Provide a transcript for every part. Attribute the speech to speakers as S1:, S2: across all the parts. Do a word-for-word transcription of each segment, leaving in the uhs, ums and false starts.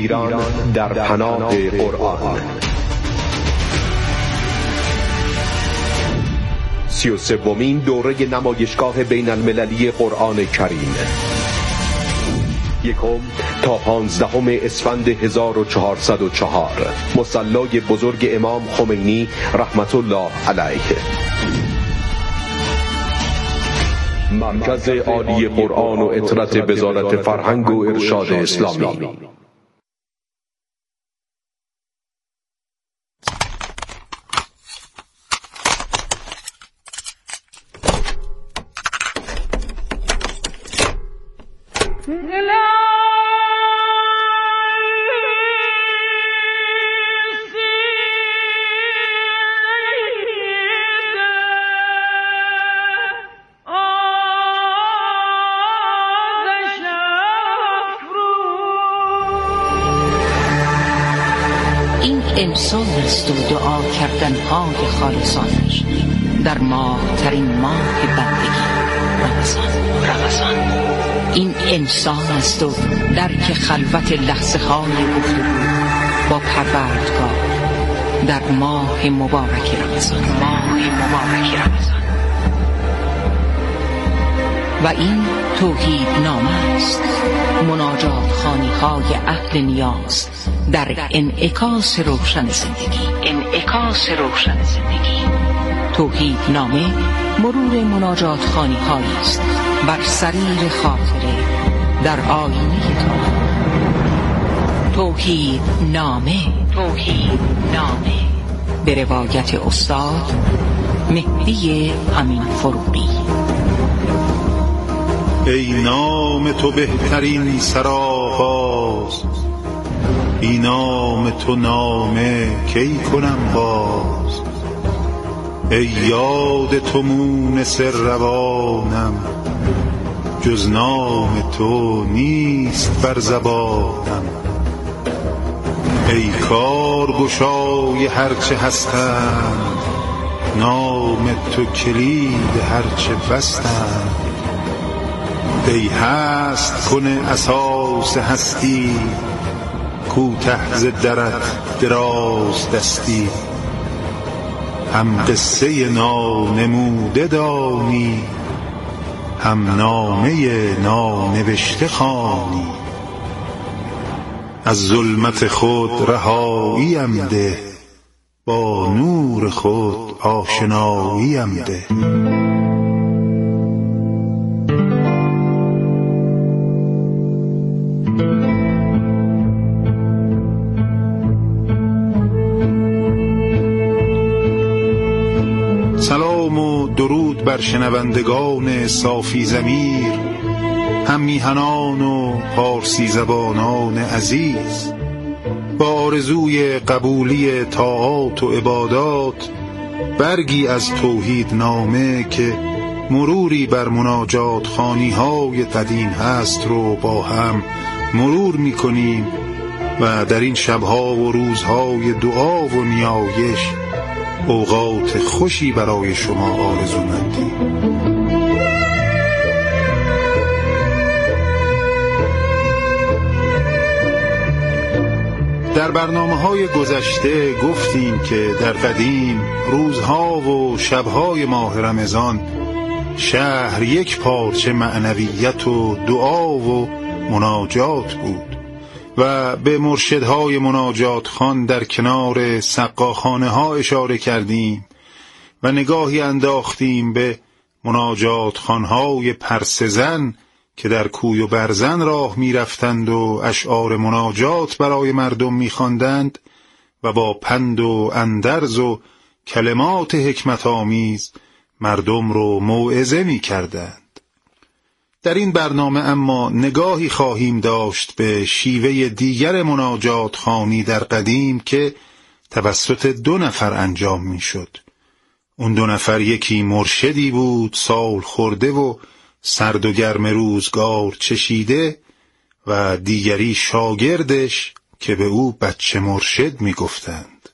S1: ایران در پناه قرآن. سی و سومین دوره نمایشگاه بین المللی قرآن کریم، یکم تا پانزدهم اسفند هزار و چهارصد و چهار، مصلی بزرگ امام خمینی رحمت الله علیه. مرکز عالی قرآن و عطرت وزارت فرهنگ و ارشاد اسلامی.
S2: امسال است و دعا کردن های خالصانش در ماه ترین ماه بندگی رمضان. رمضان این انسان است و درک خلوت لحظه های گفتگو با پروردگار در ماه مبارک رمضان. ماه مبارک رمضان و این توحید نامه است، مناجات خوانی های اهل نیاز در انعکاس روشن زندگی. انعکاس روشن زندگی. توحید نامه مرور مناجات خوانی هایی است بر سریر خاطره در آینه تو. توحید نامه. توحید نامه به روایت استاد مهدی امین فروغی.
S3: ای نام تو بهترین سرآغاز، بی نام تو نامه کی کنم باز. ای یاد تو مونس روانم، جز نام تو نیست بر زبانم. ای کارگشای هرچه هستند، نام تو کلید هرچه بستند. ای هست کنه اساس هستی، کوته ز درت دراز دستی. هم قصه نانموده دانی، هم نامه نانوشته خوانی. از ظلمت خود رهاییم ده، با نور خود آشناییم ده. سلام و درود بر شنوندگان صافی ضمیر، هم میهنان و پارسی زبانان عزیز. با آرزوی قبولی طاعات و عبادات، برگی از توحید نامه که مروری بر مناجات خوانی های قدیم هست رو با هم مرور میکنیم و در این شبها و روزهای دعا و نیایش اوقات خوشی برای شما آرزو مندیم. در برنامه‌های گذشته گفتیم که در قدیم روزها و شبهای ماه رمضان شهر یک پارچه معنویت و دعا و مناجات بود و به مرشدهای مناجات خوان در کنار سقاخانه ها اشاره کردیم و نگاهی انداختیم به مناجات خانهای پرسزن که در کوی و برزن راه می رفتند و اشعار مناجات برای مردم می خواندند و با پند و اندرز و کلمات حکمت آمیز مردم رو موعظه می کردند. در این برنامه اما نگاهی خواهیم داشت به شیوه دیگر مناجات خوانی در قدیم که توسط دو نفر انجام می شد. اون دو نفر یکی مرشدی بود سال خورده و سرد و گرم روزگار چشیده و دیگری شاگردش که به او بچه مرشد می گفتند.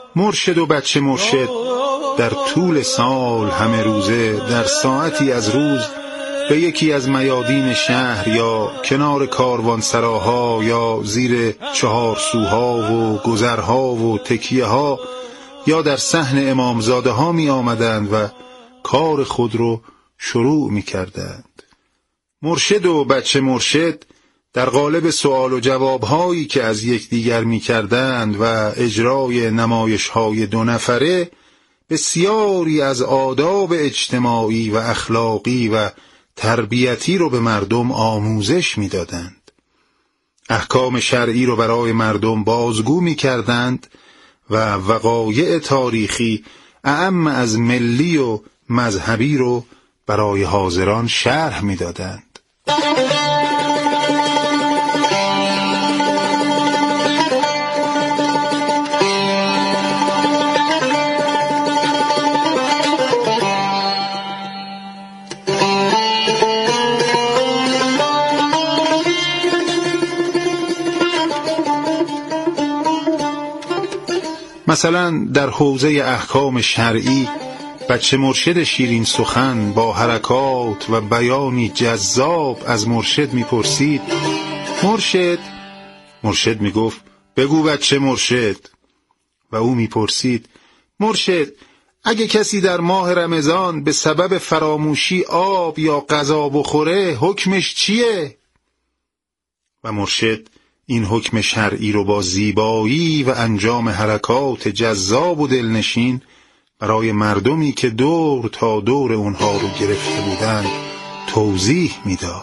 S3: مرشد و بچه مرشد در طول سال همه روزه در ساعتی از روز به یکی از میادین شهر یا کنار کاروانسراها یا زیر چهارسوها و گذرها و تکیه ها یا در صحن امامزاده ها می آمدند و کار خود رو شروع می کردند. مرشد و بچه مرشد در قالب سوال و جواب هایی که از یکدیگر می کردند و اجرای نمایش های دو نفره بسیاری از آداب اجتماعی و اخلاقی و تربیتی رو به مردم آموزش می دادند. احکام شرعی رو برای مردم بازگو می کردند و وقایع تاریخی اعم از ملی و مذهبی رو برای حاضران شرح می دادند. مثلا در حوزه احکام شرعی بچه مرشد شیرین سخن با حرکات و بیانی جذاب از مرشد میپرسید: مرشد مرشد میگفت: بگو بچه مرشد. و او میپرسید: مرشد، اگه کسی در ماه رمضان به سبب فراموشی آب یا غذا بخوره حکمش چیه؟ و مرشد این حکم شرعی رو با زیبایی و انجام حرکات جذاب و دلنشین برای مردمی که دور تا دور اونها رو گرفته بودند توضیح میداد.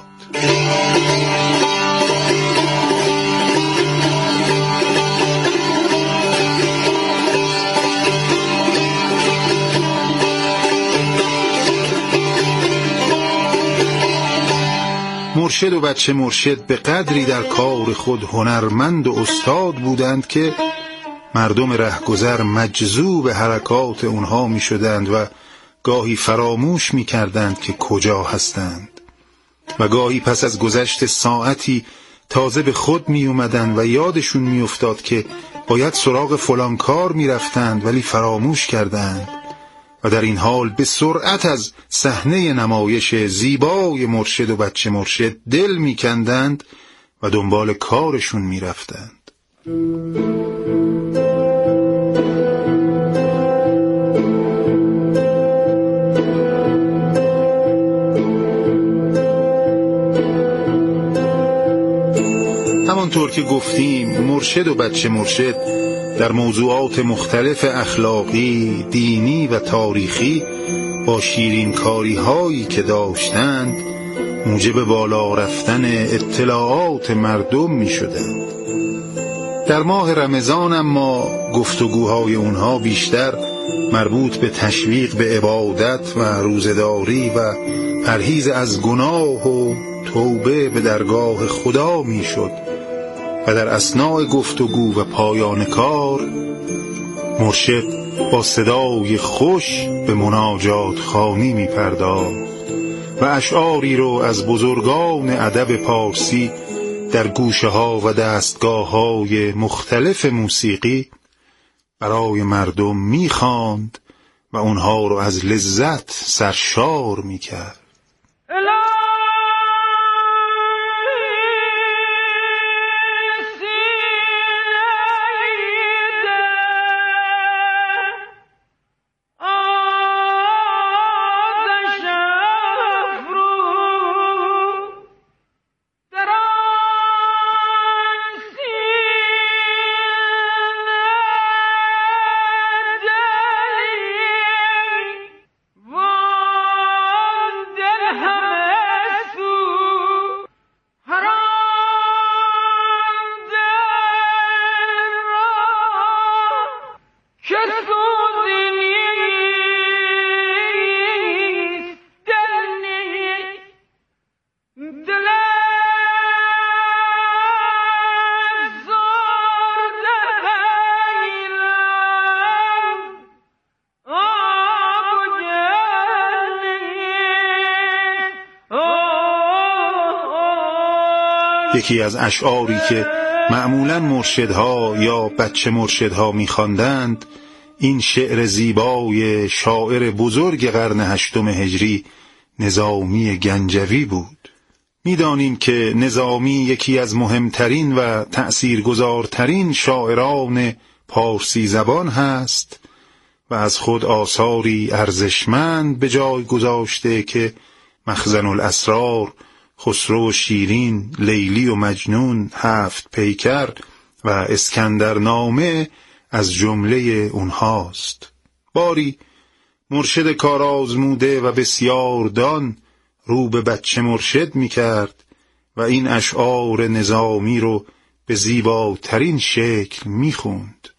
S3: مرشد و بچه مرشد به قدری در کار خود هنرمند و استاد بودند که مردم رهگذر مجذوب حرکات اونها می شدند و گاهی فراموش می کردند که کجا هستند و گاهی پس از گذشت ساعتی تازه به خود می اومدند و یادشون می افتاد که باید سراغ فلان کار می رفتند ولی فراموش کردند و در این حال به سرعت از صحنه نمایش زیبای مرشد و بچه مرشد دل می کندند و دنبال کارشون می رفتند. همانطور که گفتیم مرشد و بچه مرشد در موضوعات مختلف اخلاقی، دینی و تاریخی با شیرین کاری هایی که داشتند موجب بالا رفتن اطلاعات مردم می شدند. در ماه رمضان اما گفتگوهای اونها بیشتر مربوط به تشویق به عبادت و روزه‌داری و پرهیز از گناه و توبه به درگاه خدا می شد و در اثناء گفتگو و پایان کار مرشد با صدای خوش به مناجات خوانی می پرداخت و اشعاری رو از بزرگان ادب پارسی در گوشه ها و دستگاه های مختلف موسیقی برای مردم می خواند و اونها رو از لذت سرشار می کرد. یکی از اشعاری که معمولاً مرشدها یا بچه مرشدها می‌خواندند این شعر زیبای شاعر بزرگ قرن هشتم هجری نظامی گنجوی بود. می‌دانیم که نظامی یکی از مهمترین و تأثیرگذارترین شاعران پارسی زبان هست و از خود آثاری ارزشمند به جای گذاشته که مخزن الاسرار، خسرو و شیرین، لیلی و مجنون، هفت پیکر و اسکندرنامه از جمله اونهاست. باری مرشد کارآزموده و بسیار دان رو به بچه مرشد می کرد و این اشعار نظامی رو به زیباترین شکل می خوند.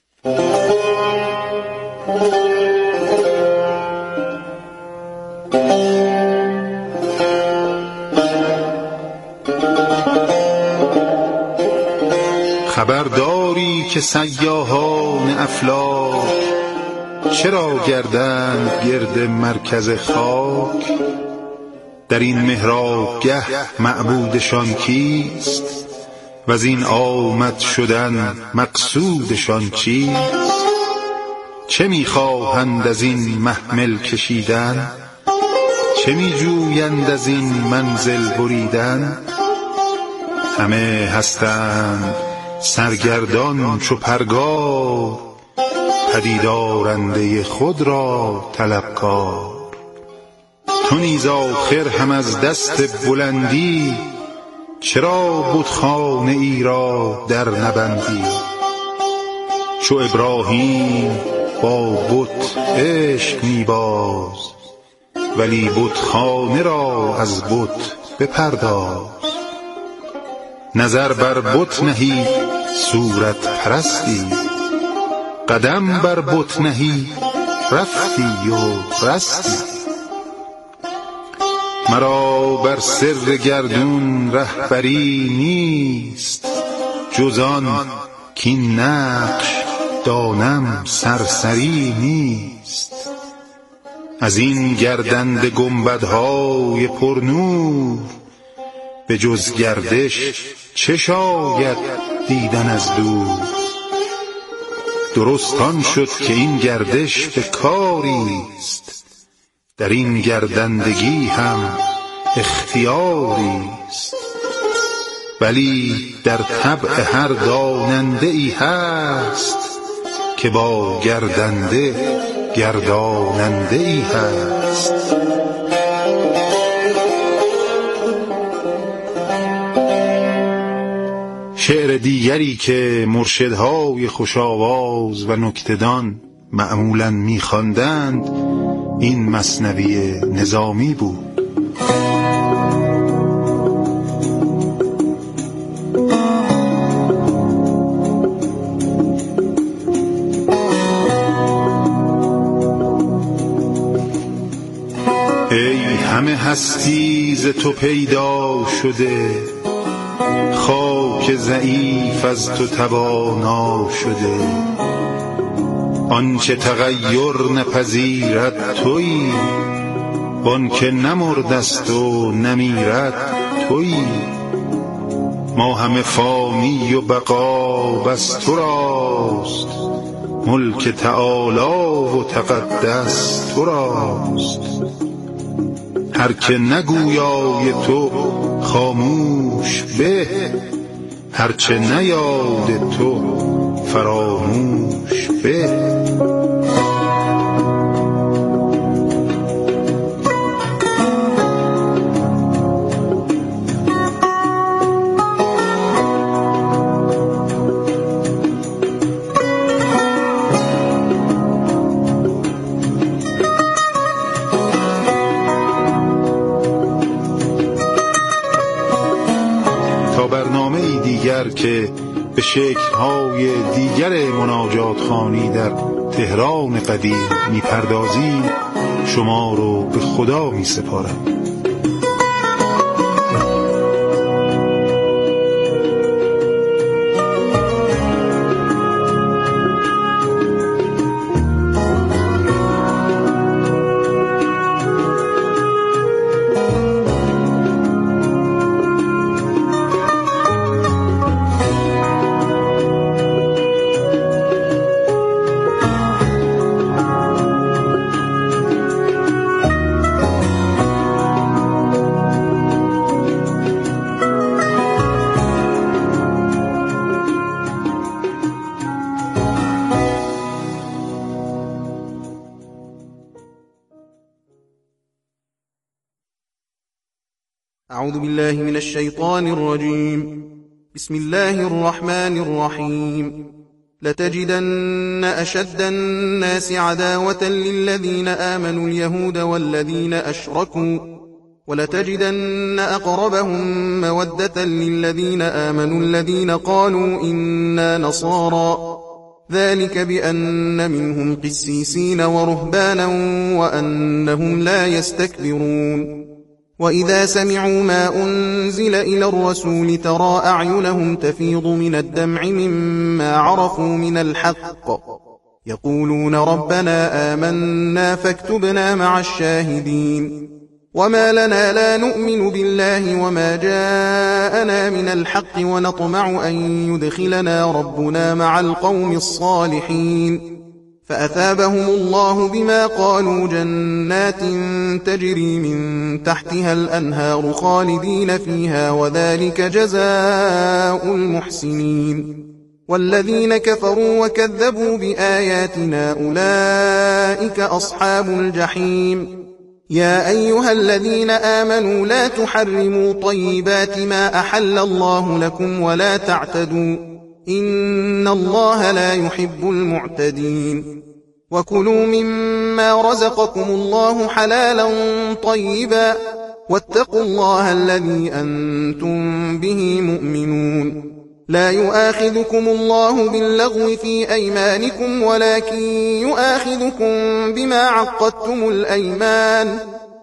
S3: خبرداری که سیاحان افلاک چرا گردند گرد مرکز خاک؟ در این محرابگه معبودشان کیست و از این آمد شدن مقصودشان چیست؟ چه میخواهند از این محمل کشیدن؟ چه میجویند از این منزل بریدن؟ همه هستند سرگردان چو پرگار، پدیدارنده خود را طلبکار. تو نیز آخر هم از دست بلندی، چرا بتخانه ای را در نبندی؟ چو ابراهیم با بت عشق می‌باز، ولی بتخانه را از بت بپرداز. نظر بر بت نهی صورت پرستی، قدم بر بت نهی رفتی و رستی. مرا بر سر گردون رهبری نیست، جز آن کاین نقش دانم سرسری نیست. از این گردنده گنبدهای پرنور، به جز گردش چه شاید دیدن از دور؟ درست آن شد که این گردش به کاری است، در این گردندگی هم اختیاری است. ولی در طبع هر داننده ای هست، که با گردنده گرداننده ای هست. شعر دیگری که مرشدهای خوش‌آواز و نکته‌دان معمولاً می‌خواندند این مثنوی نظامی بود. ای همه هستی ز تو پیدا شده، خاک ضعیف از تو توانا شده. آنچه تغییر نپذیرد تویی، وانکه نمردست و نمیرد تویی. ما همه فانی و بقا بس تو راست، ملک تعالی و تقدس تو راست. هر که نگویای تو خاموش به، هرچه نیاد تو فراموش به. برنامه دیگر که به شکل‌های دیگر مناجات خوانی در تهران قدیم می‌پردازیم، شما رو به خدا می‌سپارم.
S4: أعوذ بالله من الشيطان الرجيم. بسم الله الرحمن الرحيم. لتجدن أشد الناس عداوة للذين آمنوا اليهود والذين أشركوا ولتجدن أقربهم مودة للذين آمنوا الذين قالوا إنا نصارى ذلك بأن منهم قسيسين ورهبانا وأنهم لا يستكبرون. وإذا سمعوا ما أنزل إلى الرسول ترى أعينهم تفيض من الدمع مما عرفوا من الحق يقولون ربنا آمنا فاكتبنا مع الشاهدين. وما لنا لا نؤمن بالله وما جاءنا من الحق ونطمع أن يدخلنا ربنا مع القوم الصالحين فأثابهم الله بما قالوا جنات تجري من تحتها الأنهار خالدين فيها وذلك جزاء المحسنين. والذين كفروا وكذبوا بآياتنا أولئك أصحاب الجحيم. يا أيها الذين آمنوا لا تحرموا طيبات ما أحل الله لكم ولا تعتدوا إن الله لا يحب المعتدين. وكلوا مما رزقكم الله حلالا طيبا واتقوا الله الذي أنتم به مؤمنون. لا يؤاخذكم الله باللغو في أيمانكم ولكن يؤاخذكم بما عقدتم الأيمان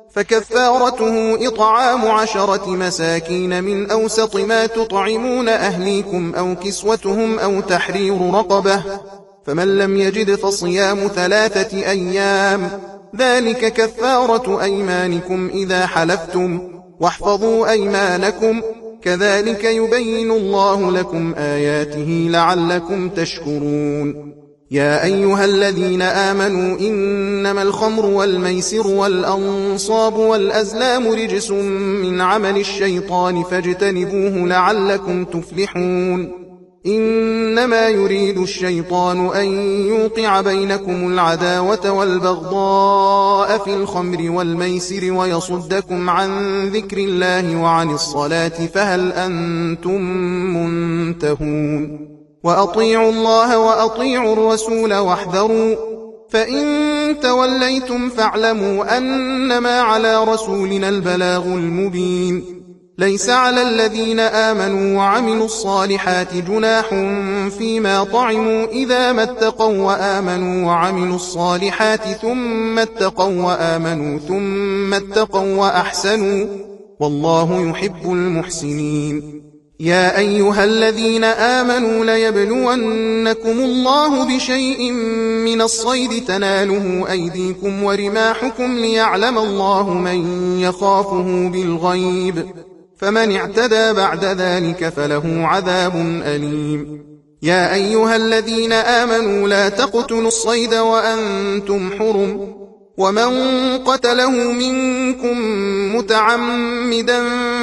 S4: فكفارته إطعام عشرة مساكين من أوسط ما تطعمون أهليكم أو كسوتهم أو تحرير رقبة فمن لم يجد فصيام ثلاثة أيام ذلك كفارة أيمانكم إذا حلفتم واحفظوا أيمانكم كذلك يبين الله لكم آياته لعلكم تشكرون. يا أيها الذين آمنوا إنما الخمر والميسر والأنصاب والأزلام رجس من عمل الشيطان فاجتنبوه لعلكم تفلحون. إنما يريد الشيطان أن يوقع بينكم العداوة والبغضاء في الخمر والميسر ويصدكم عن ذكر الله وعن الصلاة فهل أنتم منتهون. وأطيعوا الله وأطيعوا الرسول واحذروا فإن توليتم فاعلموا أنما على رسولنا البلاغ المبين. ليس على الذين آمنوا وعملوا الصالحات جناح فيما طعموا إذا ما اتقوا وآمنوا وعملوا الصالحات ثم اتقوا وآمنوا ثم اتقوا وأحسنوا والله يحب المحسنين. يا أيها الذين آمنوا ليبلونكم الله بشيء من الصيد تناله أيديكم ورماحكم ليعلم الله من يخافه بالغيب فمن اعتدى بعد ذلك فله عذاب أليم. يا أيها الذين آمنوا لا تقتلوا الصيد وأنتم حرم ومن قتله منكم متعمدا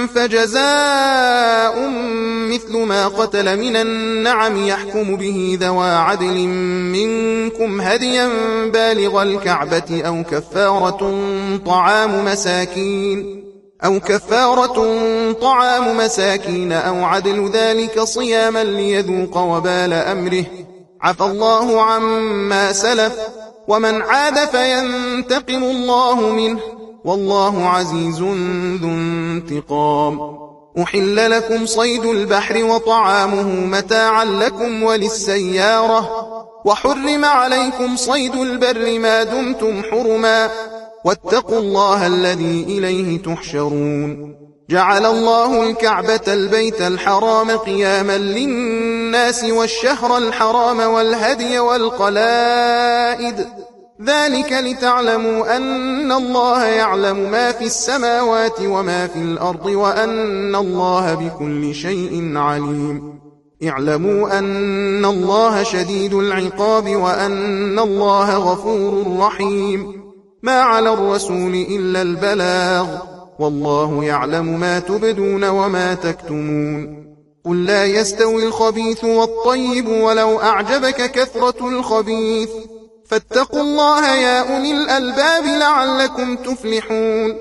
S4: فجزاء مثل ما قتل من النعم يحكم به ذوى عدل منكم هديا بالغ الكعبة أو كفارة طعام مساكين أو كفارة طعام مساكين أو عدل ذلك صياما ليذوق وبال أمره عفى الله عما سلف ومن عاد فينتقم الله منه والله عزيز ذو انتقام. أحل لكم صيد البحر وطعامه متاعا لكم وللسيارة وحرم عليكم صيد البر ما دمتم حرما واتقوا الله الذي إليه تحشرون. جعل الله الكعبة البيت الحرام قياما للناس والشهر الحرام والهدي والقلائد ذلك لتعلموا أن الله يعلم ما في السماوات وما في الأرض وأن الله بكل شيء عليم. اعلموا أن الله شديد العقاب وأن الله غفور رحيم. ما على الرسول إلا البلاغ والله يعلم ما تبدون وما تكتمون. قل لا يستوي الخبيث والطيب ولو أعجبك كثرة الخبيث فاتقوا الله يا أولي الألباب لعلكم تفلحون.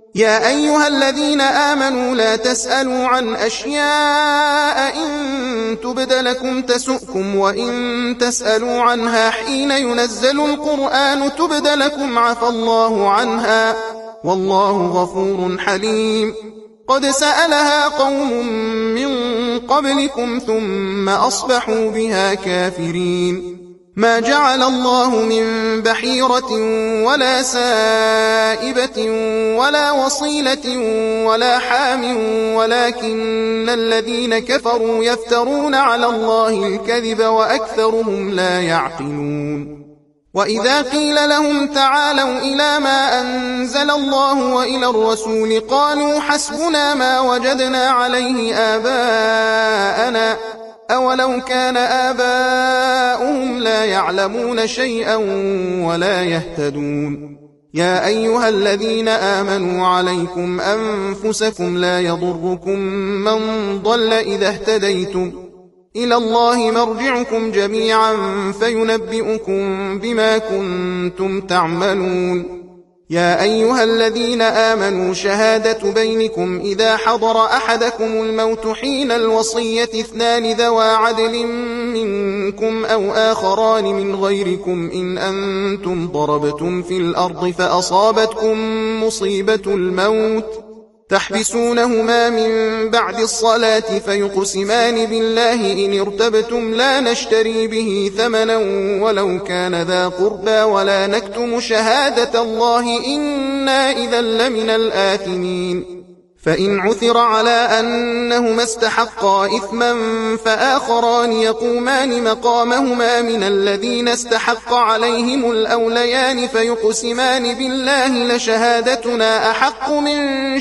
S4: يا أيها الذين آمنوا لا تسألوا عن أشياء إن تبد لكم تسؤكم وإن تسألوا عنها حين ينزل القرآن تبد لكم عفى الله عنها والله غفور حليم. قد سألها قوم من قبلكم ثم أصبحوا بها كافرين. ما جعل الله من بحيرة ولا سائبة ولا وصيلة ولا حام ولكن الذين كفروا يفترون على الله الكذب وأكثرهم لا يعقلون. وإذا قيل لهم تعالوا إلى ما أنزل الله وإلى الرسول قالوا حسبنا ما وجدنا عليه آباءنا أولو كان آباؤهم لا يعلمون شيئا ولا يهتدون. يا أيها الذين آمنوا عليكم أنفسكم لا يضركم من ضل إذا اهتديتم إلى الله مرجعكم جميعا فينبئكم بما كنتم تعملون. يا أيها الذين آمنوا شهادة بينكم إذا حضر أحدكم الموت حين الوصية اثنان ذوى عدل منكم أو آخران من غيركم إن أنتم ضربتم في الأرض فأصابتكم مصيبة الموت تحبسونهما من بعد الصلاة فيقسمان بالله إن ارتبتم لا نشتري به ثمنا ولو كان ذا قربى ولا نكتم شهادة الله إنا إذا لمن الآثمين. فإن عثر على أنهما استحقا إثما فآخران يقومان مقامهما من الذين استحق عليهم الأوليان فيقسمان بالله لشهادتنا أحق من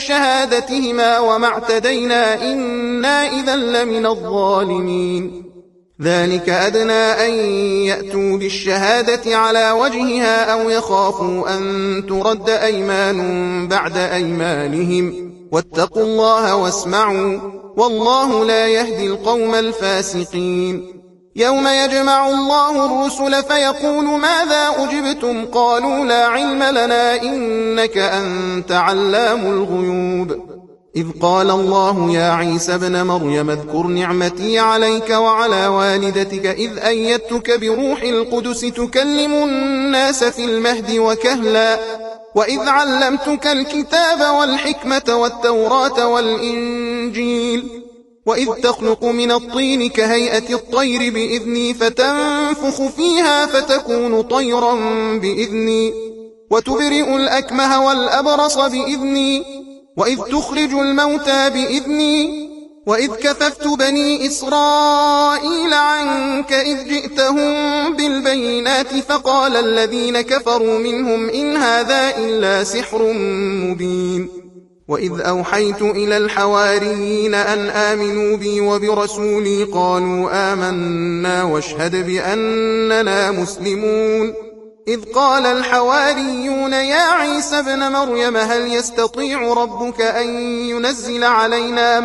S4: شهادتهما وما اعتدينا إنا إذا لمن الظالمين. ذلك أدنى أن يأتوا بالشهادة على وجهها أو يخافوا أن ترد أيمان بعد أيمانهم واتقوا الله واسمعوا والله لا يهدي القوم الفاسقين. يوم يجمع الله الرسل فيقول ماذا أجبتم قالوا لا علم لنا إنك أنت علام الغيوب. إذ قال الله يا عيسى ابن مريم اذكر نعمتي عليك وعلى والدتك إذ أيدتك بروح القدس تكلم الناس في المهد وكهلا وإذ علمتك الكتاب والحكمة والتوراة والإنجيل وإذ تخلق من الطين كهيئة الطير بإذني فتنفخ فيها فتكون طيرا بإذني وتبرئ الأكمه والأبرص بإذني وإذ تخرج الموتى بإذني وإذ كففت بني إسرائيل عنك إذ جئتهم بالبينات فقال الذين كفروا منهم إن هذا إلا سحر مبين. وإذ أوحيت إلى الحواريين أن آمنوا بي وبرسولي قالوا آمنا واشهد بأننا مسلمون. إذ قال الحواريون يا عيسى ابن مريم هل يستطيع ربك أن ينزل علينا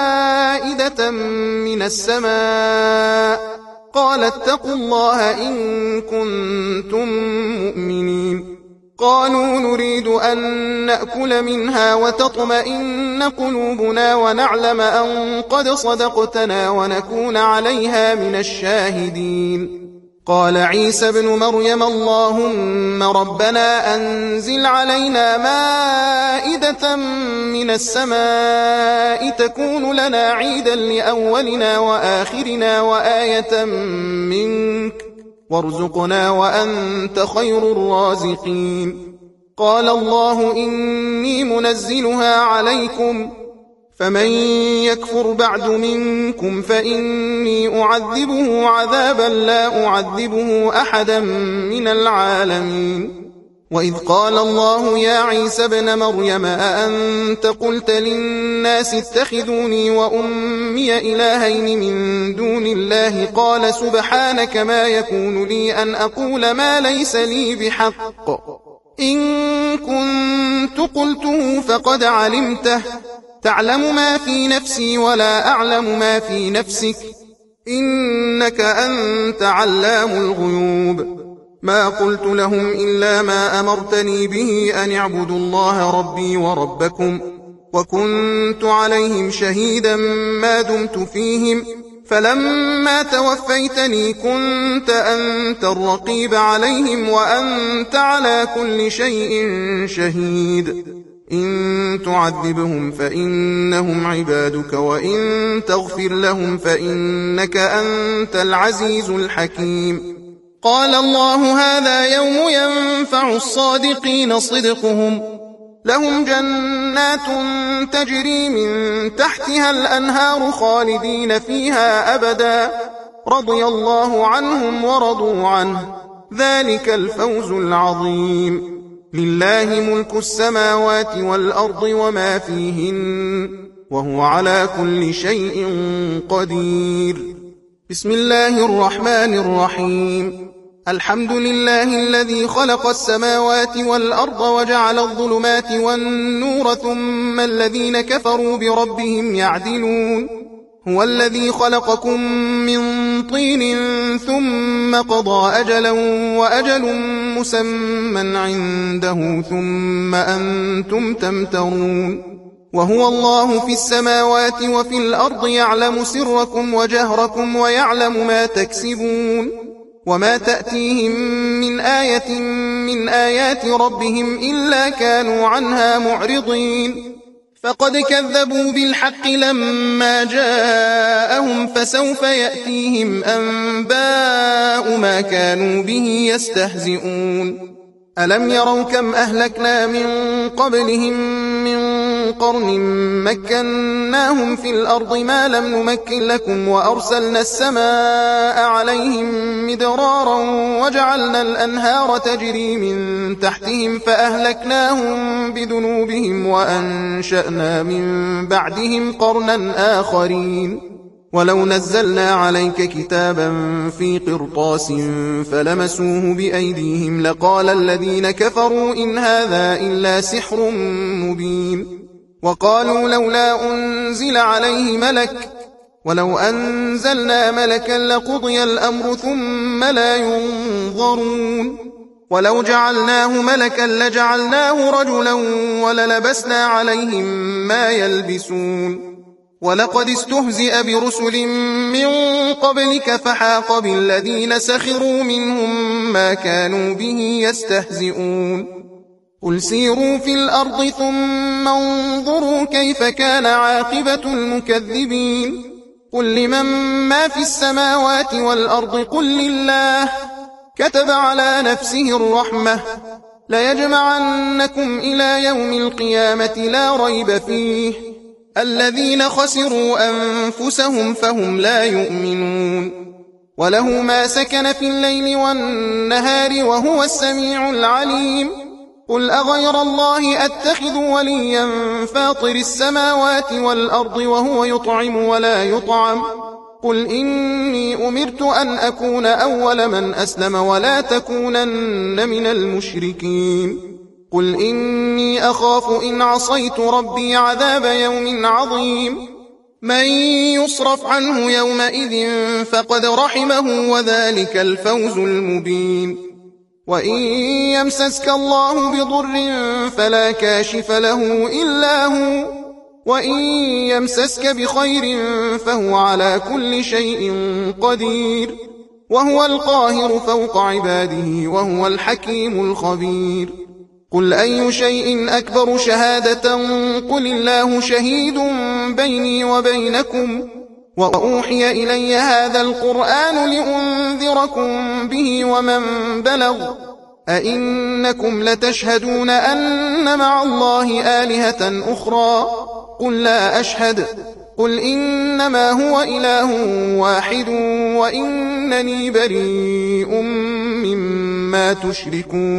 S4: مائدة من السماء قال اتقوا الله إن كنتم مؤمنين. قالوا نريد أن نأكل منها وتطمئن قلوبنا ونعلم أن قد صدقتنا ونكون عليها من الشاهدين. قال عيسى ابن مريم اللهم ربنا أنزل علينا مائدة من السماء تكون لنا عيدا لأولنا وآخرنا وآية منك وارزقنا وأنت خير الرازقين. قال الله إني منزلها عليكم فمن يكفر بعد منكم فإني أعذبه عذابا لا أعذبه أحدا من العالمين. وإذ قال الله يا عيسى ابن مريم أأنت قلت للناس اتخذوني وأمي إلهين من دون الله قال سبحانك ما يكون لي أن أقول ما ليس لي بحق إن كنت قلته فقد علمته تعلم ما في نفسي ولا أعلم ما في نفسك إنك أنت علام الغيوب. ما قلت لهم إلا ما أمرتني به أن اعبدوا الله ربي وربكم وكنت عليهم شهيدا ما دمت فيهم فلما توفيتني كنت أنت الرقيب عليهم وأنت على كل شيء شهيد إن تعذبهم فإنهم عبادك وإن تغفر لهم فإنك أنت العزيز الحكيم. قال الله هذا يوم ينفع الصادقين صدقهم لهم جنات تجري من تحتها الأنهار خالدين فيها أبدا رضي الله عنهم ورضوا عنه ذلك الفوز العظيم. لله ملك السماوات والأرض وما فيهن وهو على كل شيء قدير. بسم الله الرحمن الرحيم. الحمد لله الذي خلق السماوات والأرض وجعل الظلمات والنور ثم الذين كفروا بربهم يعدلون. هو الذي خلقكم من طين ثم قضى أجلا وأجل مسمى عنده ثم أنتم تمترون. وهو الله في السماوات وفي الأرض يعلم سركم وجهركم ويعلم ما تكسبون وما تأتيهم من آية من آيات ربهم إلا كانوا عنها معرضين. فقد كذبوا بالحق لما جاءهم فسوف يأتيهم أنباء ما كانوا به يستهزئون. ألم يروا كم أهلكنا من قبلهم من قرن مكناهم في الأرض ما لم نمكن لكم وأرسلنا السماء عليهم مدرارا وجعلنا الأنهار تجري من تحتهم فأهلكناهم بذنوبهم وأنشأنا من بعدهم قرنا آخرين. ولو نزلنا عليك كتابا في قرطاس فلمسوه بأيديهم لقال الذين كفروا إن هذا إلا سحر مبين. وقالوا لولا أنزل عليه ملك ولو أنزلنا ملكا لقضي الأمر ثم لا ينظرون. ولو جعلناه ملكا لجعلناه رجلا وللبسنا عليهم ما يلبسون. ولقد استهزئ برسل من قبلك فحاق بالذين سخروا منهم ما كانوا به يستهزئون. قل سيروا في الأرض ثم انظروا كيف كان عاقبة المكذبين. قل لمن ما في السماوات والأرض قل لله كتب على نفسه الرحمة ليجمعنكم إلى يوم القيامة لا ريب فيه الذين خسروا أنفسهم فهم لا يؤمنون. وله ما سكن في الليل والنهار وهو السميع العليم. قل أغير الله أتخذ وليا فاطر السماوات والأرض وهو يطعم ولا يطعم. قل إني أمرت أن أكون أول من أسلم ولا تكونن من المشركين. قل إني أخاف إن عصيت ربي عذاب يوم عظيم. من يصرف عنه يومئذ فقد رحمه وذلك الفوز المبين. وإن يمسسك الله بضر فلا كاشف له إلا هو وإن يمسسك بخير فهو على كل شيء قدير وهو القاهر فوق عباده وهو الحكيم الخبير. قل أي شيء أكبر شهادة قل الله شهيد بيني وبينكم وأوحي إلي هذا القرآن لأنذركم به ومن بلغ أئنكم لتشهدون أن مع الله آلهة أخرى قل لا أشهد قل إنما هو إله واحد وإنني بريء مما تشركون.